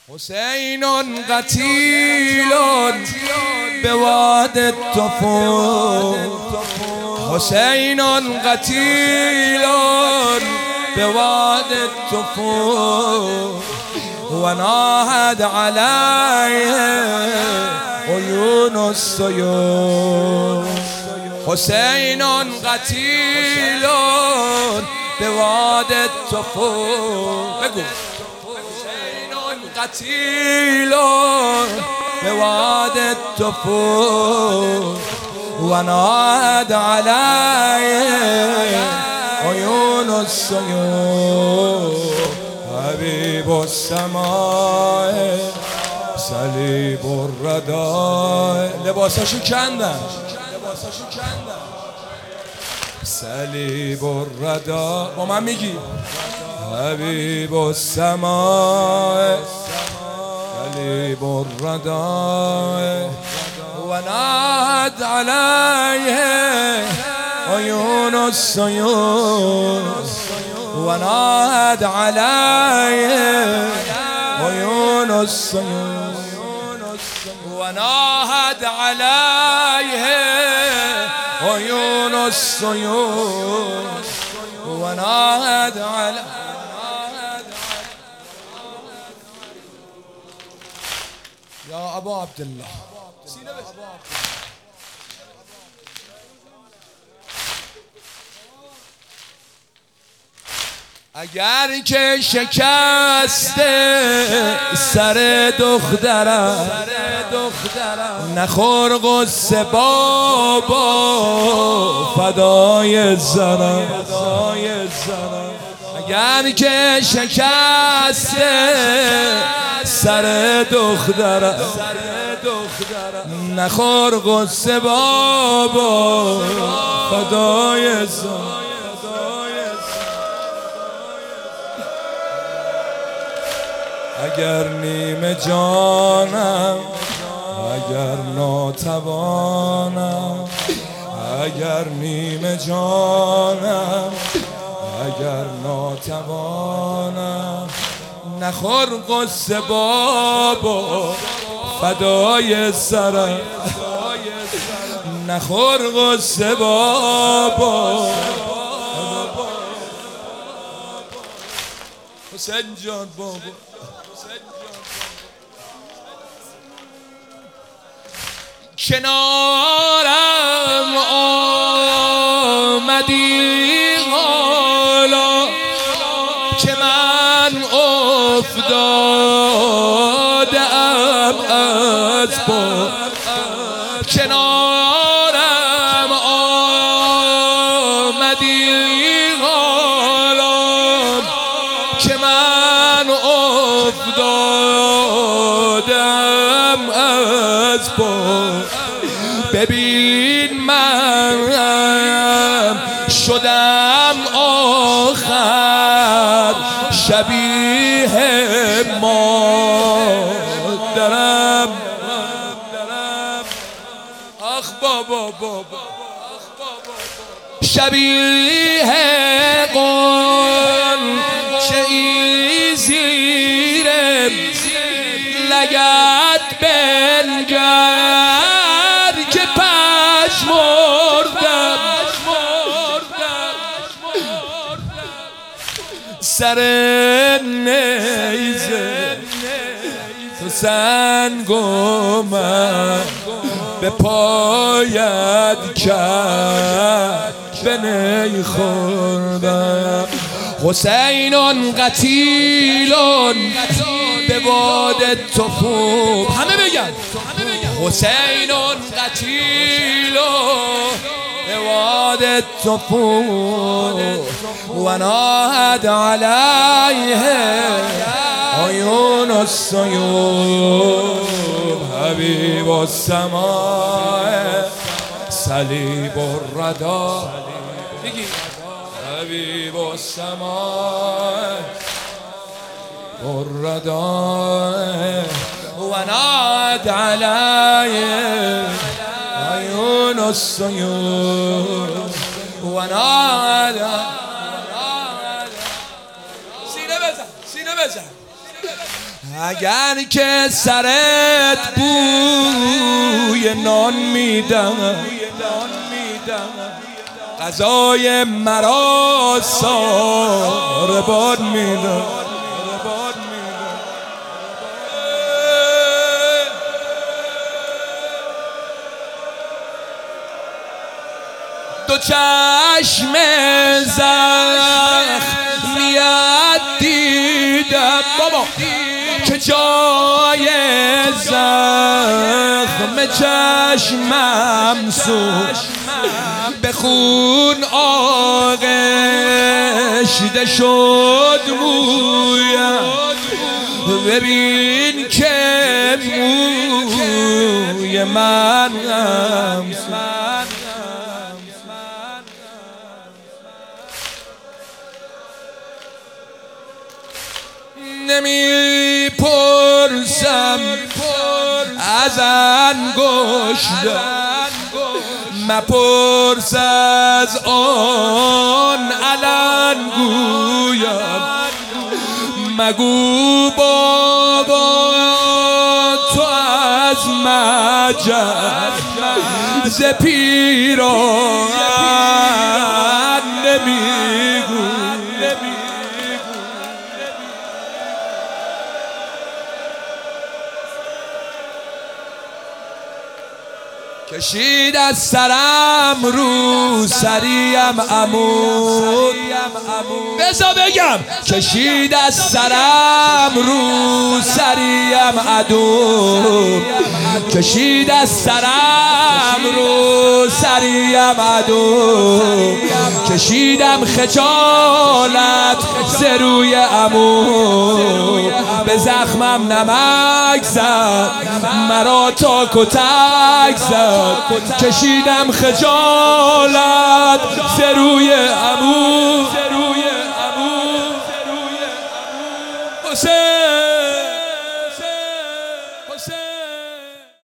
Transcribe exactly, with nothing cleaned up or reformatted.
حسین قتیل به واد الطفول، حسین قتیل به واد الطفول و ناهد علیه عیون السیول. حسین قتیل به واد الطفول، بگو قتیل به واد الطفول و ناهد علیه عیون السیول. حبیب السماء صلیب الرداء، لباساشو کندن صلیب الرداء. با من میگی حبیب السماء صلیب الرداء و ناهد علیه عیون السیول و ناهد علیه عیون السیول و ناهد علیه عیون السیول و ناهد علیه. یا ابا عبدالله اگر که شکسته سر دخترم نخور غصه بابا فدای زنم. اگر که شکسته سر دخترم نخور غصه بابا فدای زنم. اگر نیمه جانم اگر ناتوانم، اگر نیمه جانم اگر ناتوانم نخور قصه بابا فدای سرم. نخور قصه بابا. حسین جان بابا کنارم آمدی حالا که من افتادم از پا. کنارم آمدی حالا که من افتادم از پا. ببین من شدم آخر شبیه مادرم. آخ بابا بابا شبیه قنچه‌ای زیر لگد بنگر که پژمردم سر نیزه تو سنگ و من به پایت کرد به نی خوردم. حسین قتیل به واد الطفول، همه بگن حسین قتیل به واد الطفول و ناهد علیه عیون السیول. حبیب السماء صلیب الرداء، حبیب السماء الرداء و ناهد علیه عیون السیول و ناهد. سینه بزن سینه بزن اگر که سرت بوی نان میدم غذای مرا ساربان میدم دو چشم زخمیت دیدم بابا که جای زخم چشمم سوخت به خون آغشته شد مویم ببین که موی من نمی پرسم از انگشتم مپرس از آن علن گویم مگو بابا تو از مجد ز پیراهن نمیگو کشید از سرم رو سریم عمود بذار بگم کشید از سرم رو سریم عدو کشید از سرم رو سریم عدو کشیدم خجالت ز روی عمو به زخمم نمک زد مرا تا کتک زد کشیدم خجالت ز روی عمو حسین